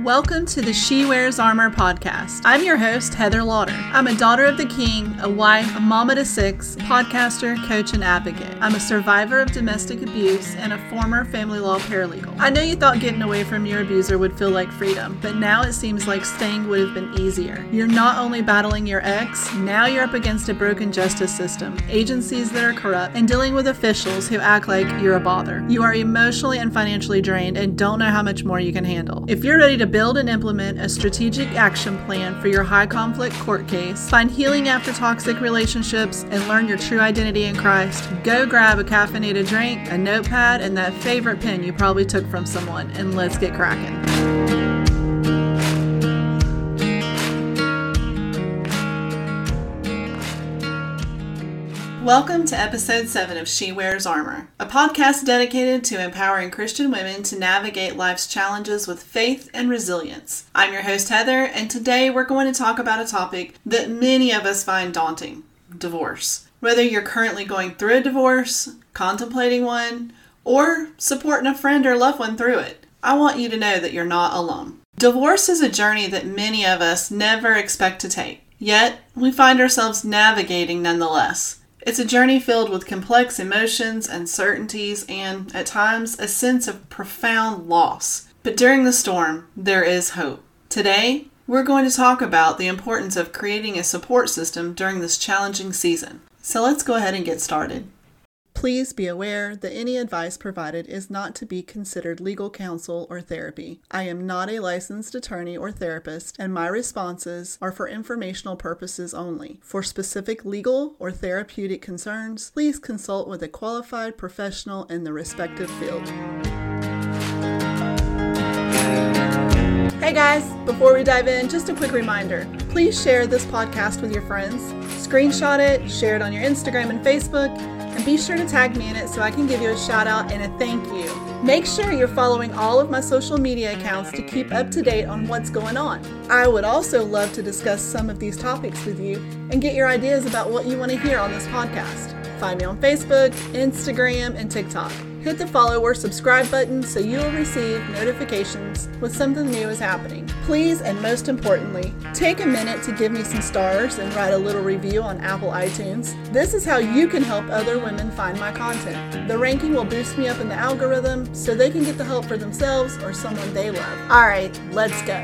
Welcome to the She Wears Armor podcast. I'm your host, Heather Lauder. I'm a daughter of the King, a wife, a mama to six, podcaster, coach, and advocate. I'm a survivor of domestic abuse and a former family law paralegal. I know you thought getting away from your abuser would feel like freedom, but now it seems like staying would have been easier. You're not only battling your ex, now you're up against a broken justice system, agencies that are corrupt, and dealing with officials who act like you're a bother. You are emotionally and financially drained and don't know how much more you can handle. If you're ready to build and implement a strategic action plan for your high conflict court case, find healing after toxic relationships, and learn your true identity in Christ, go grab a caffeinated drink, a notepad, and that favorite pen you probably took from someone, and let's get cracking. Welcome to episode 7 of She Wears Armor, a podcast dedicated to empowering Christian women to navigate life's challenges with faith and resilience. I'm your host, Heather, and today we're going to talk about a topic that many of us find daunting: divorce. Whether you're currently going through a divorce, contemplating one, or supporting a friend or loved one through it, I want you to know that you're not alone. Divorce is a journey that many of us never expect to take, yet we find ourselves navigating nonetheless. It's a journey filled with complex emotions, uncertainties, and, at times, a sense of profound loss. But during the storm, there is hope. Today, we're going to talk about the importance of creating a support system during this challenging season. So let's go ahead and get started. Please be aware that any advice provided is not to be considered legal counsel or therapy. I am not a licensed attorney or therapist, and my responses are for informational purposes only. For specific legal or therapeutic concerns, please consult with a qualified professional in the respective field. Hey guys, before we dive in, just a quick reminder. Please share this podcast with your friends. Screenshot it, share it on your Instagram and Facebook, and be sure to tag me in it so I can give you a shout out and a thank you. Make sure you're following all of my social media accounts to keep up to date on what's going on. I would also love to discuss some of these topics with you and get your ideas about what you want to hear on this podcast. Find me on Facebook, Instagram, and TikTok. Hit the follow or subscribe button so you'll receive notifications when something new is happening. Please, and most importantly, take a minute to give me some stars and write a little review on Apple iTunes. This is how you can help other women find my content. The ranking will boost me up in the algorithm so they can get the help for themselves or someone they love. All right, let's go.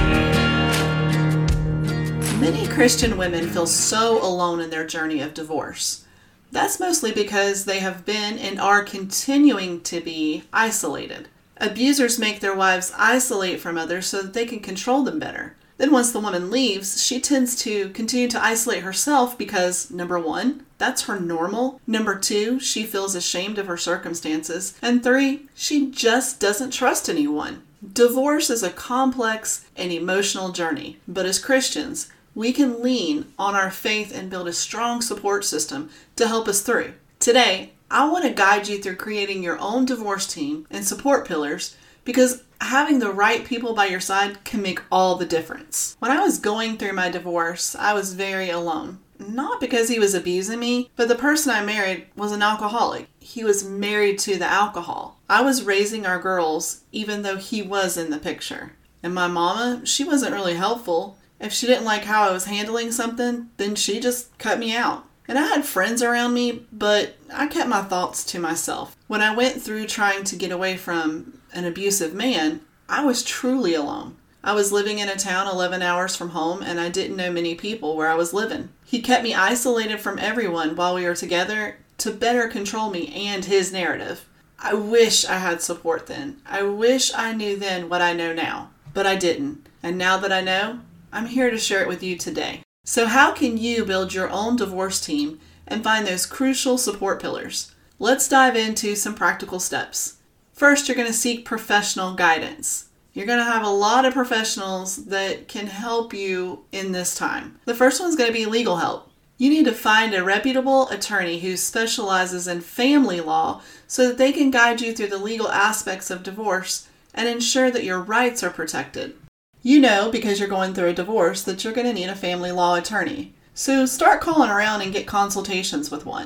Many Christian women feel so alone in their journey of divorce. That's mostly because they have been and are continuing to be isolated. Abusers make their wives isolate from others so that they can control them better. Then once the woman leaves, she tends to continue to isolate herself because, number 1, that's her normal. Number 2, she feels ashamed of her circumstances. And 3, she just doesn't trust anyone. Divorce is a complex and emotional journey, but as Christians, we can lean on our faith and build a strong support system to help us through. Today, I want to guide you through creating your own divorce team and support pillars because having the right people by your side can make all the difference. When I was going through my divorce, I was very alone. Not because he was abusing me, but the person I married was an alcoholic. He was married to the alcohol. I was raising our girls even though he was in the picture. And my mama, she wasn't really helpful. If she didn't like how I was handling something, then she just cut me out. And I had friends around me, but I kept my thoughts to myself. When I went through trying to get away from an abusive man, I was truly alone. I was living in a town 11 hours from home, and I didn't know many people where I was living. He kept me isolated from everyone while we were together to better control me and his narrative. I wish I had support then. I wish I knew then what I know now, but I didn't. And now that I know, I'm here to share it with you today. So how can you build your own divorce team and find those crucial support pillars? Let's dive into some practical steps. First, you're going to seek professional guidance. You're going to have a lot of professionals that can help you in this time. The first one's going to be legal help. You need to find a reputable attorney who specializes in family law so that they can guide you through the legal aspects of divorce and ensure that your rights are protected. You know, because you're going through a divorce, that you're going to need a family law attorney. So start calling around and get consultations with one.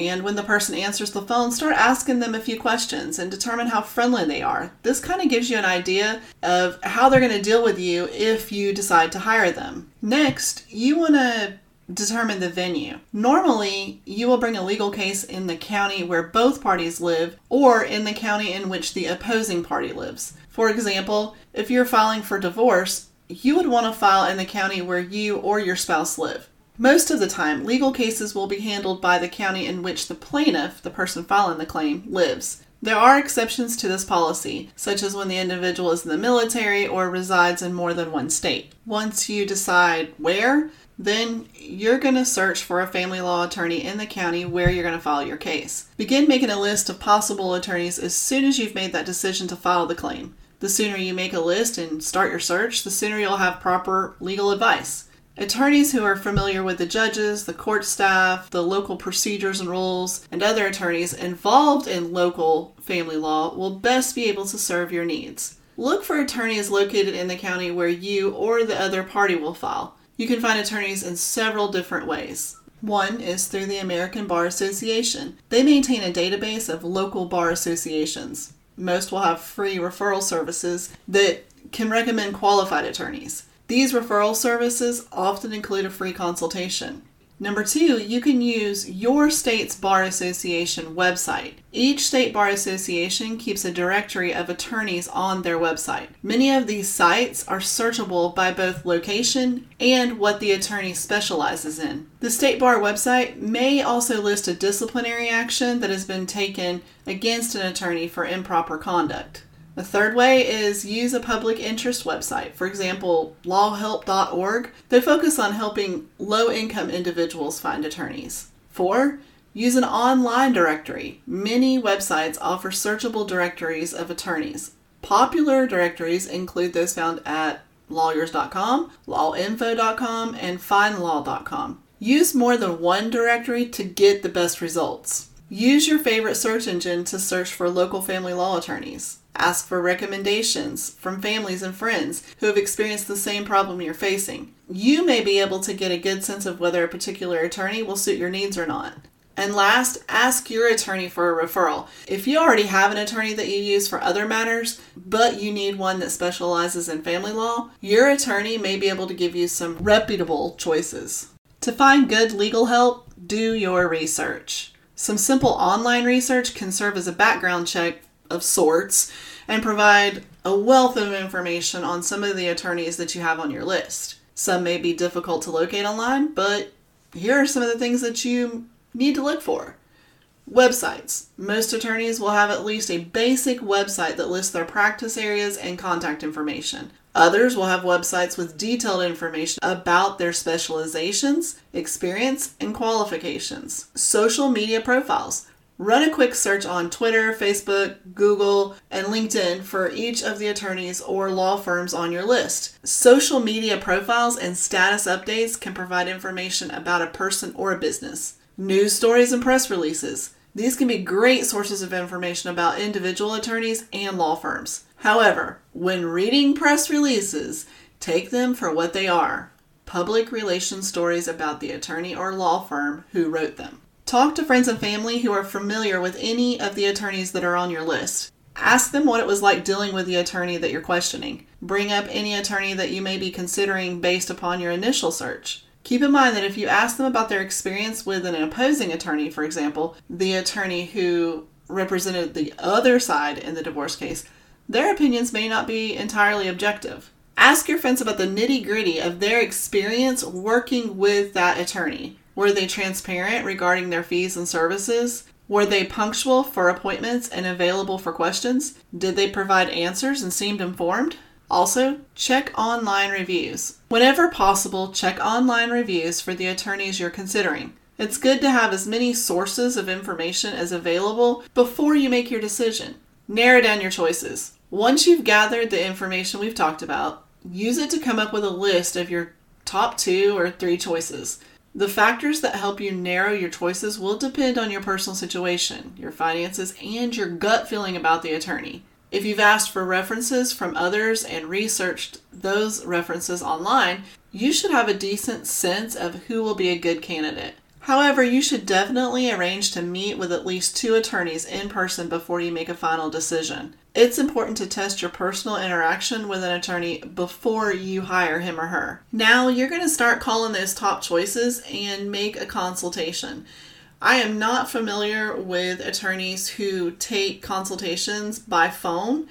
And when the person answers the phone, start asking them a few questions and determine how friendly they are. This kind of gives you an idea of how they're going to deal with you if you decide to hire them. Next, you want to determine the venue. Normally, you will bring a legal case in the county where both parties live or in the county in which the opposing party lives. For example, if you're filing for divorce, you would want to file in the county where you or your spouse live. Most of the time, legal cases will be handled by the county in which the plaintiff, the person filing the claim, lives. There are exceptions to this policy, such as when the individual is in the military or resides in more than one state. Once you decide where, then you're going to search for a family law attorney in the county where you're going to file your case. Begin making a list of possible attorneys as soon as you've made that decision to file the claim. The sooner you make a list and start your search, the sooner you'll have proper legal advice. Attorneys who are familiar with the judges, the court staff, the local procedures and rules, and other attorneys involved in local family law will best be able to serve your needs. Look for attorneys located in the county where you or the other party will file. You can find attorneys in several different ways. One is through the American Bar Association. They maintain a database of local bar associations. Most will have free referral services that can recommend qualified attorneys. These referral services often include a free consultation. Number 2, you can use your state's bar association website. Each state bar association keeps a directory of attorneys on their website. Many of these sites are searchable by both location and what the attorney specializes in. The state bar website may also list a disciplinary action that has been taken against an attorney for improper conduct. The third way is use a public interest website. For example, lawhelp.org. They focus on helping low-income individuals find attorneys. 4, use an online directory. Many websites offer searchable directories of attorneys. Popular directories include those found at lawyers.com, lawinfo.com, and findlaw.com. Use more than one directory to get the best results. Use your favorite search engine to search for local family law attorneys. Ask for recommendations from families and friends who have experienced the same problem you're facing. You may be able to get a good sense of whether a particular attorney will suit your needs or not. And last, ask your attorney for a referral. If you already have an attorney that you use for other matters, but you need one that specializes in family law, your attorney may be able to give you some reputable choices. To find good legal help, do your research. Some simple online research can serve as a background check of sorts and provide a wealth of information on some of the attorneys that you have on your list. Some may be difficult to locate online, but here are some of the things that you need to look for. Websites. Most attorneys will have at least a basic website that lists their practice areas and contact information. Others will have websites with detailed information about their specializations, experience, and qualifications. Social media profiles. Run a quick search on Twitter, Facebook, Google, and LinkedIn for each of the attorneys or law firms on your list. Social media profiles and status updates can provide information about a person or a business. News stories and press releases. These can be great sources of information about individual attorneys and law firms. However, when reading press releases, take them for what they are: public relations stories about the attorney or law firm who wrote them. Talk to friends and family who are familiar with any of the attorneys that are on your list. Ask them what it was like dealing with the attorney that you're questioning. Bring up any attorney that you may be considering based upon your initial search. Keep in mind that if you ask them about their experience with an opposing attorney, for example, the attorney who represented the other side in the divorce case, their opinions may not be entirely objective. Ask your friends about the nitty-gritty of their experience working with that attorney. Were they transparent regarding their fees and services? Were they punctual for appointments and available for questions? Did they provide answers and seemed informed? Also, check online reviews. Whenever possible, check online reviews for the attorneys you're considering. It's good to have as many sources of information as available before you make your decision. Narrow down your choices. Once you've gathered the information we've talked about, use it to come up with a list of your top 2 or 3 choices. The factors that help you narrow your choices will depend on your personal situation, your finances, and your gut feeling about the attorney. If you've asked for references from others and researched those references online, you should have a decent sense of who will be a good candidate. However, you should definitely arrange to meet with at least 2 attorneys in person before you make a final decision. It's important to test your personal interaction with an attorney before you hire him or her. Now, you're going to start calling those top choices and make a consultation. I am not familiar with attorneys who take consultations by phone,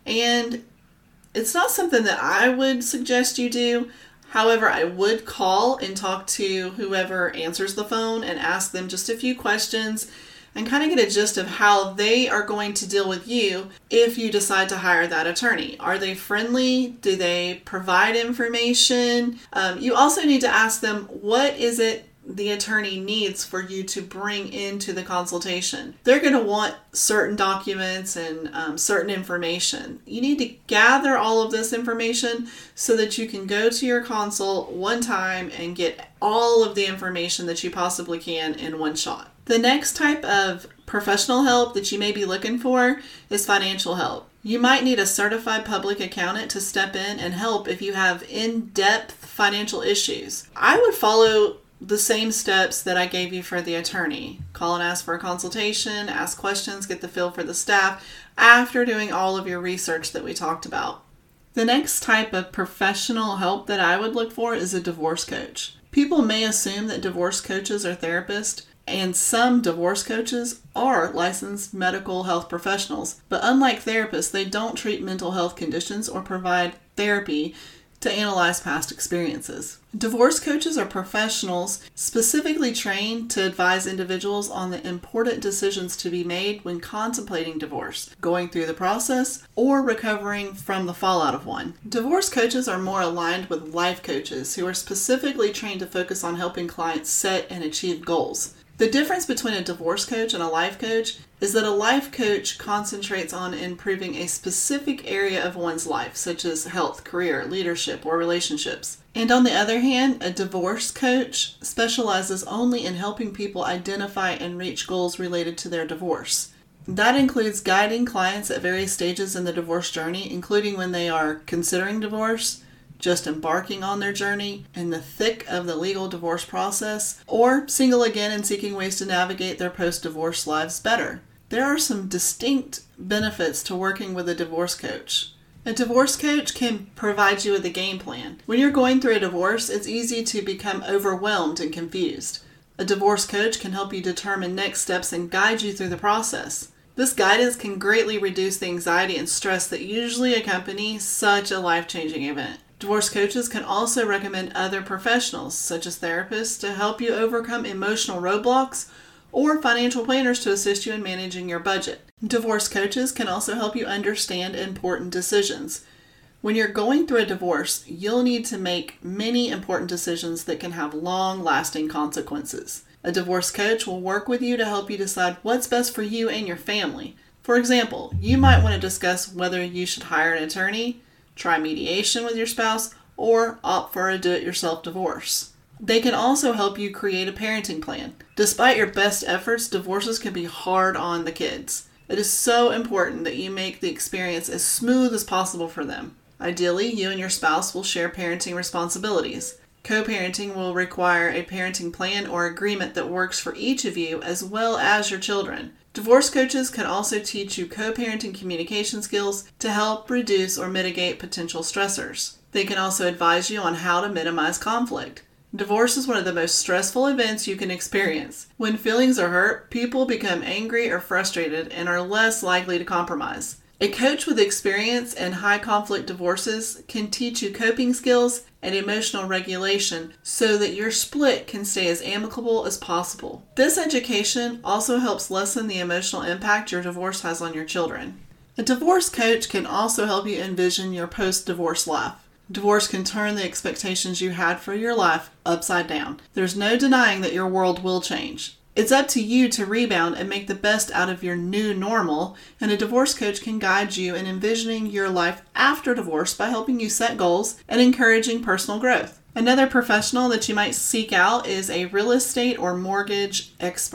and it's not something that I would suggest you do. However, I would call and talk to whoever answers the phone and ask them just a few questions and kind of get a gist of how they are going to deal with you if you decide to hire that attorney. Are they friendly? Do they provide information? You also need to ask them, what is it the attorney needs for you to bring into the consultation? They're going to want certain documents and certain information. You need to gather all of this information so that you can go to your consult one time and get all of the information that you possibly can in one shot. The next type of professional help that you may be looking for is financial help. You might need a certified public accountant to step in and help if you have in-depth financial issues. I would follow the same steps that I gave you for the attorney. Call and ask for a consultation, ask questions, get the feel for the staff after doing all of your research that we talked about. The next type of professional help that I would look for is a divorce coach. People may assume that divorce coaches are therapists, and some divorce coaches are licensed medical health professionals, but unlike therapists, they don't treat mental health conditions or provide therapy to analyze past experiences. Divorce coaches are professionals specifically trained to advise individuals on the important decisions to be made when contemplating divorce, going through the process, or recovering from the fallout of one. Divorce coaches are more aligned with life coaches who are specifically trained to focus on helping clients set and achieve goals. The difference between a divorce coach and a life coach is that a life coach concentrates on improving a specific area of one's life, such as health, career, leadership, or relationships. And on the other hand, a divorce coach specializes only in helping people identify and reach goals related to their divorce. That includes guiding clients at various stages in the divorce journey, including when they are considering divorce, just embarking on their journey, in the thick of the legal divorce process, or single again and seeking ways to navigate their post-divorce lives better. There are some distinct benefits to working with a divorce coach. A divorce coach can provide you with a game plan. When you're going through a divorce, it's easy to become overwhelmed and confused. A divorce coach can help you determine next steps and guide you through the process. This guidance can greatly reduce the anxiety and stress that usually accompany such a life-changing event. Divorce coaches can also recommend other professionals, such as therapists, to help you overcome emotional roadblocks, or financial planners to assist you in managing your budget. Divorce coaches can also help you understand important decisions. When you're going through a divorce, you'll need to make many important decisions that can have long-lasting consequences. A divorce coach will work with you to help you decide what's best for you and your family. For example, you might want to discuss whether you should hire an attorney, try mediation with your spouse, or opt for a do-it-yourself divorce. They can also help you create a parenting plan. Despite your best efforts, divorces can be hard on the kids. It is so important that you make the experience as smooth as possible for them. Ideally, you and your spouse will share parenting responsibilities. Co-parenting will require a parenting plan or agreement that works for each of you as well as your children. Divorce coaches can also teach you co-parenting communication skills to help reduce or mitigate potential stressors. They can also advise you on how to minimize conflict. Divorce is one of the most stressful events you can experience. When feelings are hurt, people become angry or frustrated and are less likely to compromise. A coach with experience in high conflict divorces can teach you coping skills and emotional regulation so that your split can stay as amicable as possible. This education also helps lessen the emotional impact your divorce has on your children. A divorce coach can also help you envision your post-divorce life. Divorce can turn the expectations you had for your life upside down. There's no denying that your world will change. It's up to you to rebound and make the best out of your new normal, and a divorce coach can guide you in envisioning your life after divorce by helping you set goals and encouraging personal growth. Another professional that you might seek out is a real estate or mortgage expert.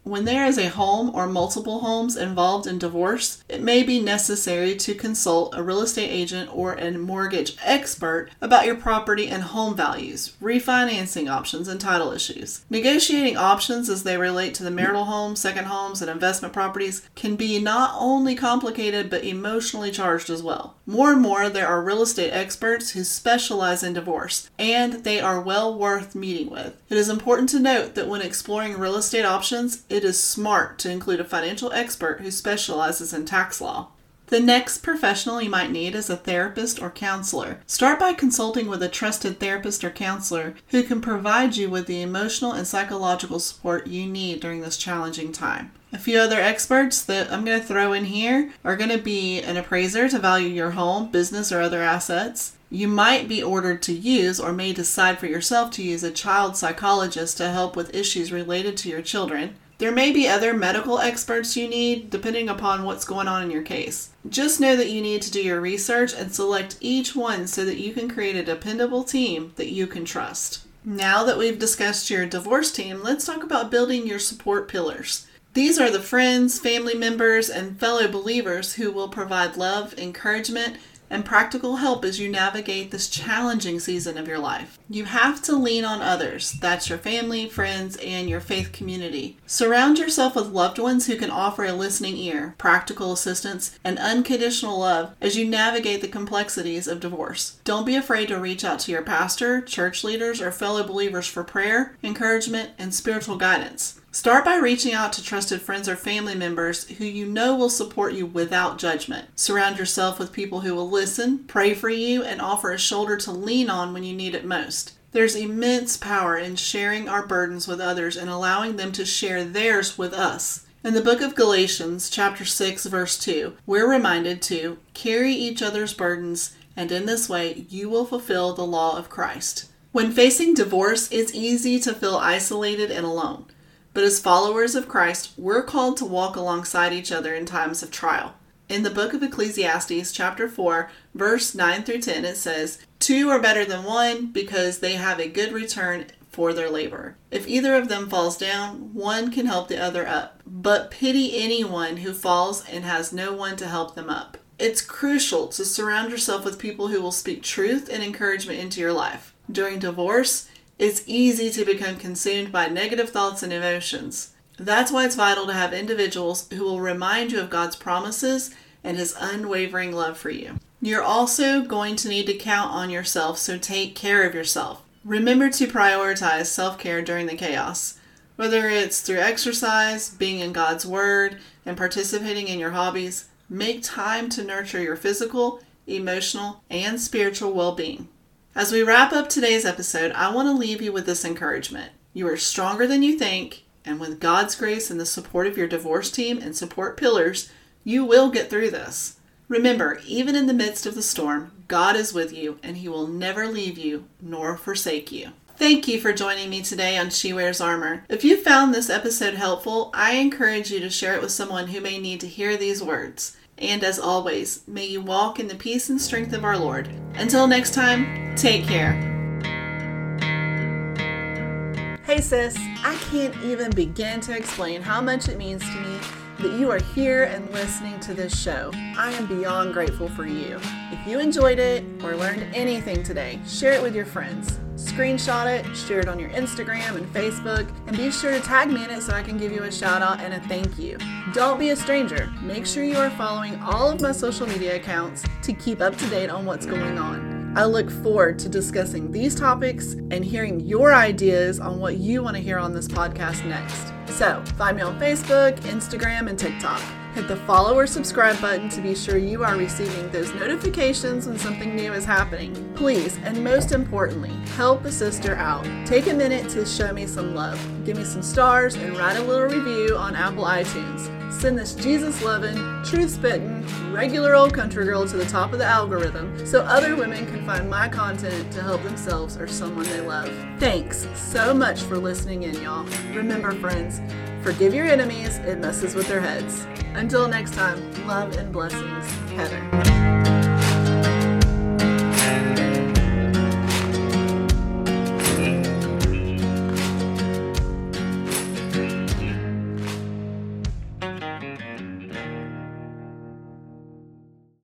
When there is a home or multiple homes involved in divorce, it may be necessary to consult a real estate agent or a mortgage expert about your property and home values, refinancing options, and title issues. Negotiating options as they relate to the marital home, second homes, and investment properties can be not only complicated but emotionally charged as well. More and more, there are real estate experts who specialize in divorce, and they are well worth meeting with. It is important to note that when exploring real estate options, it is smart to include a financial expert who specializes in tax law. The next professional you might need is a therapist or counselor. Start by consulting with a trusted therapist or counselor who can provide you with the emotional and psychological support you need during this challenging time. A few other experts that I'm going to throw in here are going to be an appraiser to value your home, business, or other assets. You might be ordered to use or may decide for yourself to use a child psychologist to help with issues related to your children. There may be other medical experts you need, depending upon what's going on in your case. Just know that you need to do your research and select each one so that you can create a dependable team that you can trust. Now that we've discussed your divorce team, let's talk about building your support pillars. These are the friends, family members, and fellow believers who will provide love, encouragement, and practical help as you navigate this challenging season of your life. You have to lean on others. That's your family, friends, and your faith community. Surround yourself with loved ones who can offer a listening ear, practical assistance, and unconditional love as you navigate the complexities of divorce. Don't be afraid to reach out to your pastor, church leaders, or fellow believers for prayer, encouragement, and spiritual guidance. Start by reaching out to trusted friends or family members who you know will support you without judgment. Surround yourself with people who will listen, pray for you, and offer a shoulder to lean on when you need it most. There's immense power in sharing our burdens with others and allowing them to share theirs with us. In the book of Galatians, chapter 6, verse 2, we're reminded to carry each other's burdens, and in this way you will fulfill the law of Christ. When facing divorce, it's easy to feel isolated and alone. But as followers of Christ, we're called to walk alongside each other in times of trial. In the book of Ecclesiastes, chapter 4, verse 9 through 10, it says, "Two are better than one because they have a good return for their labor. If either of them falls down, one can help the other up. But pity anyone who falls and has no one to help them up." It's crucial to surround yourself with people who will speak truth and encouragement into your life. During divorce, it's easy to become consumed by negative thoughts and emotions. That's why it's vital to have individuals who will remind you of God's promises and His unwavering love for you. You're also going to need to count on yourself, so take care of yourself. Remember to prioritize self-care during the chaos. Whether it's through exercise, being in God's Word, and participating in your hobbies, make time to nurture your physical, emotional, and spiritual well-being. As we wrap up today's episode, I want to leave you with this encouragement. You are stronger than you think, and with God's grace and the support of your divorce team and support pillars, you will get through this. Remember, even in the midst of the storm, God is with you, and He will never leave you nor forsake you. Thank you for joining me today on She Wears Armor. If you found this episode helpful, I encourage you to share it with someone who may need to hear these words. And as always, may you walk in the peace and strength of our Lord. Until next time, take care. Hey sis, I can't even begin to explain how much it means to me that you are here and listening to this show. I am beyond grateful for you. If you enjoyed it or learned anything today, share it with your friends. Screenshot it, share it on your Instagram and Facebook, and be sure to tag me in it so I can give you a shout out and a thank you. Don't be a stranger. Make sure you are following all of my social media accounts to keep up to date on what's going on. I look forward to discussing these topics and hearing your ideas on what you want to hear on this podcast next. So, find me on Facebook, Instagram, and TikTok. Hit the follow or subscribe button to be sure you are receiving those notifications when something new is happening. Please, and most importantly, help a sister out. Take a minute to show me some love. Give me some stars and write a little review on Apple iTunes. Send this Jesus-loving, truth-spitting, regular old country girl to the top of the algorithm so other women can find my content to help themselves or someone they love. Thanks so much for listening in, y'all. Remember, friends, forgive your enemies, it messes with their heads. Until next time, love and blessings, Heather.